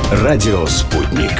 Радио «Спутник».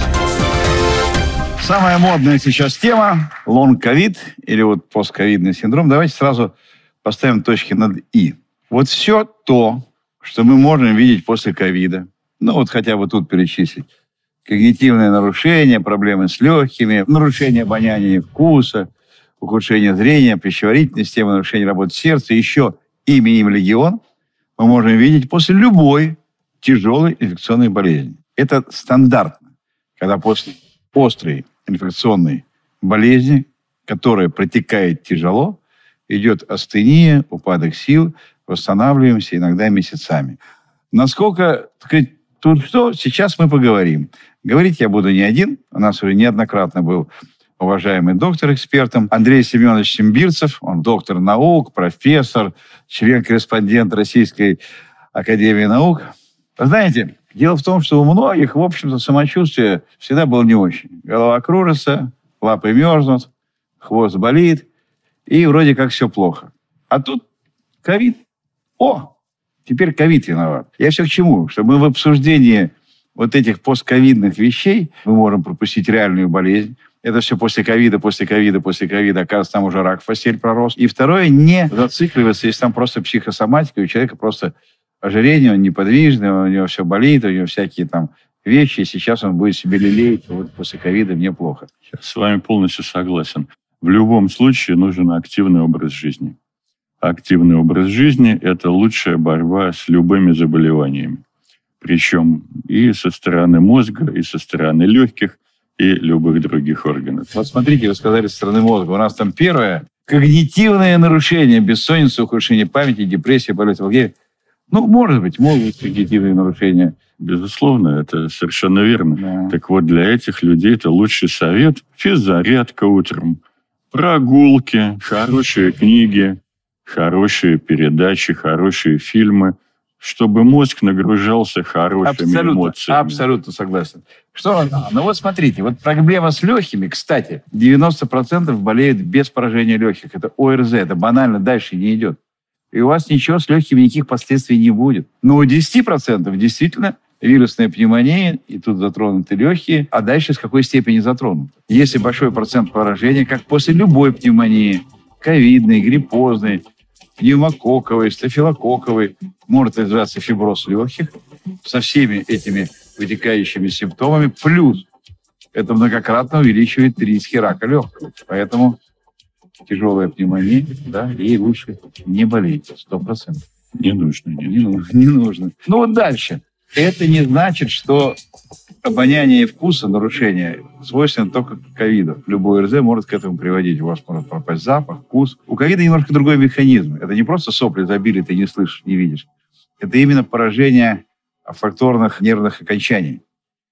Самая модная сейчас тема – лонг-ковид или вот постковидный синдром. Давайте сразу поставим точки над «и». Вот все то, что мы можем видеть после ковида, ну вот хотя бы тут перечислить. Когнитивные нарушения, проблемы с легкими, нарушение обоняния и вкуса, ухудшение зрения, пищеварительной системы, нарушение работы сердца, еще именем легион мы можем видеть после любой тяжелой инфекционной болезни. Это стандартно, когда после острой инфекционной болезни, которая протекает тяжело, идет астения, упадок сил, восстанавливаемся иногда месяцами. Насколько, так сказать, тут что, сейчас мы поговорим. Говорить я буду не один. У нас уже неоднократно был уважаемый доктор-экспертом Андрей Семенович Симбирцев. Он доктор наук, профессор, член-корреспондент Российской академии наук. Вы знаете, дело в том, что у многих, в общем-то, самочувствие всегда было не очень. Голова кружится, лапы мерзнут, хвост болит, и вроде как все плохо. А тут ковид. О, теперь ковид виноват. Я все к чему? Что мы в обсуждении вот этих постковидных вещей мы можем пропустить реальную болезнь. Это все после ковида. Оказывается, там уже рак в постель пророс. И второе, не зацикливаться, если там просто психосоматика, у человека просто ожирение, он неподвижный, у него все болит, у него всякие там вещи, и сейчас он будет себе лелеять, вот после ковида мне плохо. Я с вами полностью согласен. В любом случае нужен активный образ жизни. Активный образ жизни – это лучшая борьба с любыми заболеваниями. Причем и со стороны мозга, и со стороны легких, и любых других органов. Вот смотрите, вы сказали со стороны мозга. У нас там первое – когнитивное нарушение, бессонница, ухудшение памяти, депрессия, болезнь алкоголя. Ну, может быть, могут быть когнитивные нарушения. Безусловно, это совершенно верно. Да. Так вот, для этих людей это лучший совет – физзарядка утром, прогулки, хорошие книги, хорошие передачи, хорошие фильмы, чтобы мозг нагружался хорошими эмоциями. Абсолютно согласен. Что? Ну вот смотрите, вот проблема с легкими, кстати, 90% болеют без поражения легких. Это ОРЗ, это банально дальше не идет. И у вас ничего с легкими, никаких последствий не будет. Но у 10% действительно вирусная пневмония, и тут затронуты легкие, а дальше с какой степени затронуты. Если большой процент поражения, как после любой пневмонии, ковидной, гриппозной, пневмококковой, стафилококковой, может развиваться фиброз легких со всеми этими вытекающими симптомами, плюс это многократно увеличивает риски рака легкого. Поэтому тяжелая пневмония, да, ей лучше не болеть, 100%. Не нужно. Не нужно. Ну вот дальше. Это не значит, что обоняние и вкуса, нарушение, свойственно только ковиду. Любой ОРЗ может к этому приводить. У вас может пропасть запах, вкус. У ковида немножко другой механизм. Это не просто сопли забили, ты не слышишь, не видишь. Это именно поражение факторных нервных окончаний.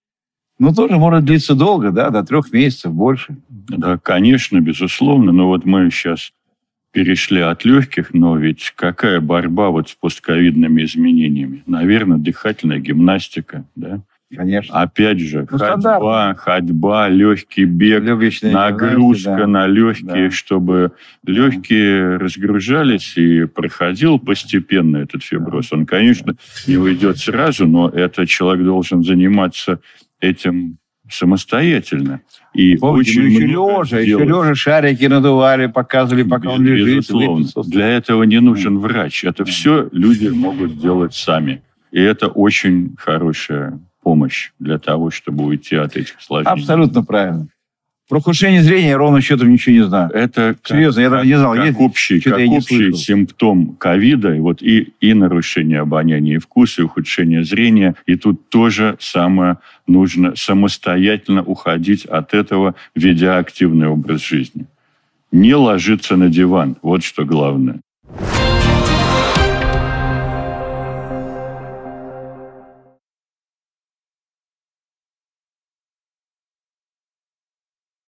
Ну, тоже может длиться долго, да, до 3 месяцев, больше. Да, конечно, безусловно. Но вот мы сейчас перешли от легких, но ведь какая борьба вот с постковидными изменениями? Наверное, дыхательная гимнастика, да? Конечно. Опять же, ходьба, легкий бег, легочная нагрузка да. на легкие, да. чтобы легкие разгружались и проходил постепенно этот фиброз. Он, конечно, не уйдет сразу, но этот человек должен заниматься этим самостоятельно. И помните, очень еще лежа шарики надували, показывали, пока он лежит. Безусловно. Для этого не нужен врач. Это все люди могут делать сами. И это очень хорошая помощь для того, чтобы уйти от этих осложнений. Абсолютно правильно. Про ухудшение зрения я ровно счетом ничего не знаю. Это серьезно, я даже не знал. Как общий симптом ковида, вот и нарушение обоняния и вкуса, и ухудшение зрения. И тут тоже самое нужно самостоятельно уходить от этого, ведя активный образ жизни. Не ложиться на диван. Вот что главное.